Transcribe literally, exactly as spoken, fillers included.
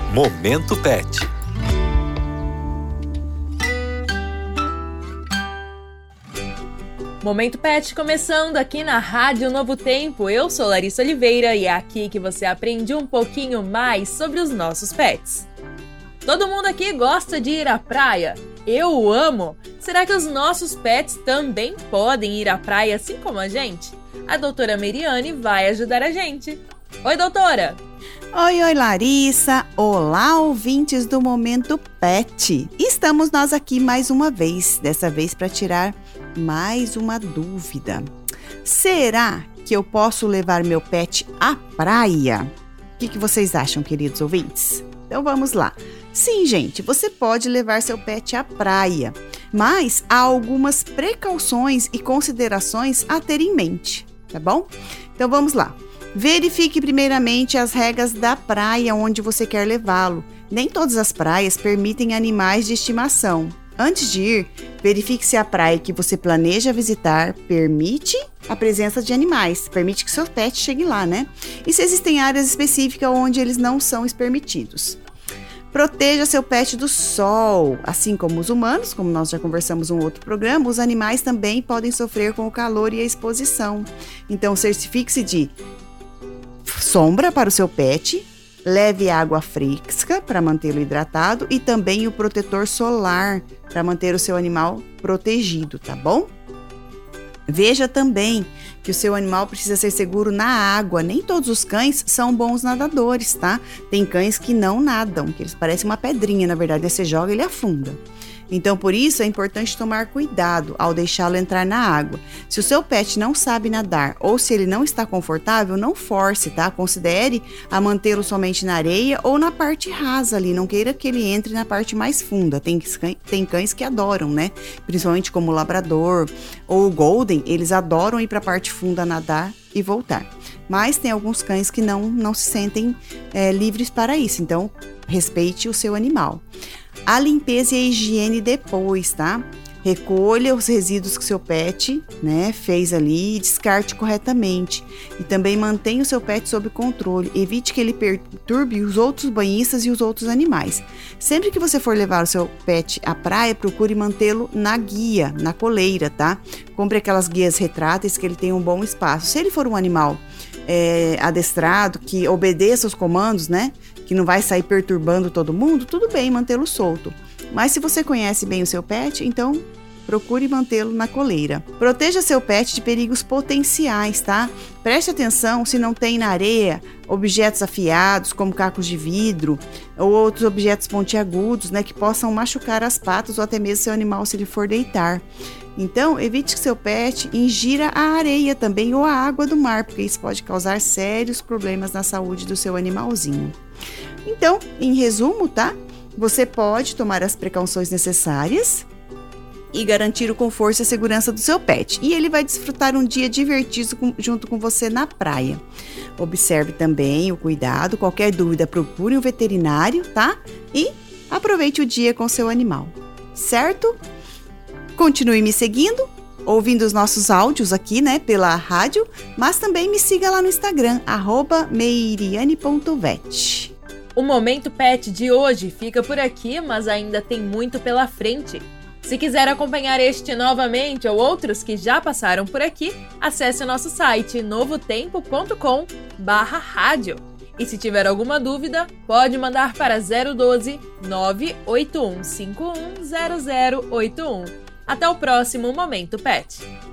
Momento Pet. Momento Pet começando aqui na Rádio Novo Tempo. Eu sou Larissa Oliveira e é aqui que você aprende um pouquinho mais sobre os nossos pets. Todo mundo aqui gosta de ir à praia. Eu amo! Será que os nossos pets também podem ir à praia assim como a gente? A doutora Meriane vai ajudar a gente. Oi, doutora! Oi, oi, Larissa! Olá, ouvintes do Momento Pet! Estamos nós aqui mais uma vez, dessa vez para tirar mais uma dúvida. Será que eu posso levar meu pet à praia? O que, que vocês acham, queridos ouvintes? Então vamos lá. Sim, gente, você pode levar seu pet à praia, mas há algumas precauções e considerações a ter em mente, tá bom? Então vamos lá. Verifique primeiramente as regras da praia onde você quer levá-lo. Nem todas as praias permitem animais de estimação. Antes de ir, verifique se a praia que você planeja visitar permite a presença de animais, permite que seu pet chegue lá, né? E se existem áreas específicas onde eles não são permitidos. Proteja seu pet do sol, assim como os humanos, como nós já conversamos em um outro programa, os animais também podem sofrer com o calor e a exposição. Então, certifique-se de sombra para o seu pet, leve água fresca para mantê-lo hidratado e também o protetor solar para manter o seu animal protegido, tá bom? Veja também que o seu animal precisa ser seguro na água. Nem todos os cães são bons nadadores, tá? Tem cães que não nadam, que eles parecem uma pedrinha, na verdade, aí você joga e ele afunda. Então, por isso, é importante tomar cuidado ao deixá-lo entrar na água. Se o seu pet não sabe nadar ou se ele não está confortável, não force, tá? Considere a mantê-lo somente na areia ou na parte rasa ali. Não queira que ele entre na parte mais funda. Tem, tem cães que adoram, né? Principalmente como o labrador ou o golden, eles adoram ir para a parte funda nadar e voltar. Mas tem alguns cães que não, não se sentem é, livres para isso. Então, respeite o seu animal. A limpeza e a higiene depois, tá? Recolha os resíduos que seu pet, né, fez ali e descarte corretamente. E também mantenha o seu pet sob controle. Evite que ele perturbe os outros banhistas e os outros animais. Sempre que você for levar o seu pet à praia, procure mantê-lo na guia, na coleira, tá? Compre aquelas guias retráteis que ele tenha um bom espaço. Se ele for um animal é, adestrado, que obedeça os comandos, né? Que não vai sair perturbando todo mundo, tudo bem mantê-lo solto. Mas se você conhece bem o seu pet, então procure mantê-lo na coleira. Proteja seu pet de perigos potenciais, tá? Preste atenção se não tem na areia objetos afiados, como cacos de vidro, ou outros objetos pontiagudos, né, que possam machucar as patas ou até mesmo seu animal se ele for deitar. Então, evite que seu pet ingira a areia também ou a água do mar, porque isso pode causar sérios problemas na saúde do seu animalzinho. Então, em resumo, tá? Você pode tomar as precauções necessárias e garantir o conforto e a segurança do seu pet. E ele vai desfrutar um dia divertido com, junto com você na praia. Observe também o cuidado. Qualquer dúvida, procure um veterinário, tá? E aproveite o dia com seu animal, certo? Continue me seguindo, ouvindo os nossos áudios aqui, né, pela rádio, mas também me siga lá no Instagram, arroba meiriane ponto vet. O Momento Pet de hoje fica por aqui, mas ainda tem muito pela frente. Se quiser acompanhar este novamente ou outros que já passaram por aqui, acesse o nosso site novotempo ponto com barra rádio. E se tiver alguma dúvida, pode mandar para zero doze, nove oito um cinco um zero zero oito um. Até o próximo Momento Pet.